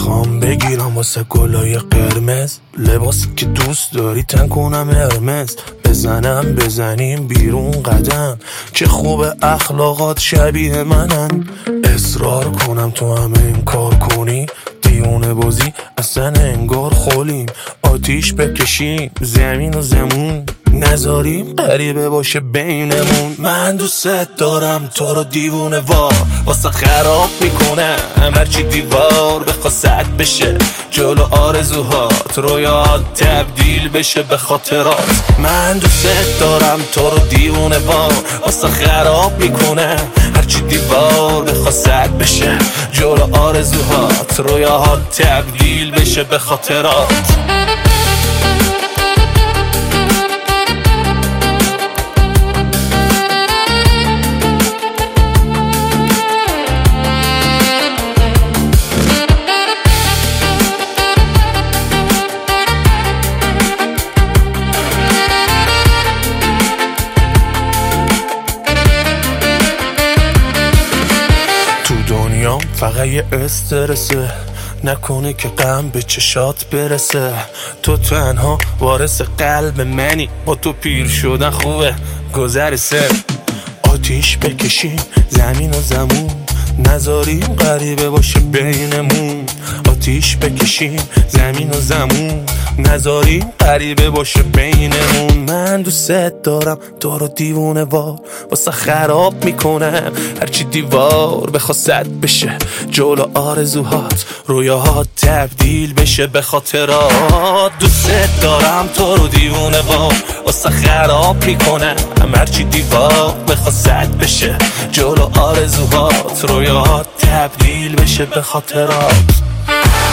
میخوام بگیرم واسه گلای قرمز، لباسی که دوست داری تن کنم هرمز، بزنیم بیرون قدم، چه خوب اخلاقات شبیه منن، اصرار کنم تو هم این کار کنی، دیونه بازی اصلا انگار خولیم، آتیش بکشیم زمین و زمون، نذاریم غریبه باشه بینمون. من دوست دارم تو رو دیوونه وار، واسه خراب میکنم هرچی دیوار بخوا سد بشه، جلو آرزوهات رویات تبدیل بشه به خاطرات. من دوست دارم تو رو دیوونه وار، واسه خراب میکنم هرچی دیوار بخوا سد بشه، جلو آرزوهات رویات تبدیل بشه به خاطرات. فقط یه استرسه، نکنه که غم به چشات برسه، تو تنها وارث قلب منی، با تو پیر شدن خوبه گذرسه، آتیش بکشیم زمین و زمون، نذاریم غریبه باشه بینمون، آتیش بکشیم زمین و زمون، نذاریم غریبه باشه بینمون. من دوست دارم تو رو دیوونه وار، واسه خراب میکنم هرچی دیوار بخوا سد بشه، جلو آرزوهات رویاهات تبدیل بشه به خاطرات. دوست دارم تو رو دیوونه وار، واسه خراب میکنم هرچی دیوار بخوا سد بشه، جلو آرزوهات رویاهات تبدیل بشه به خاطرات.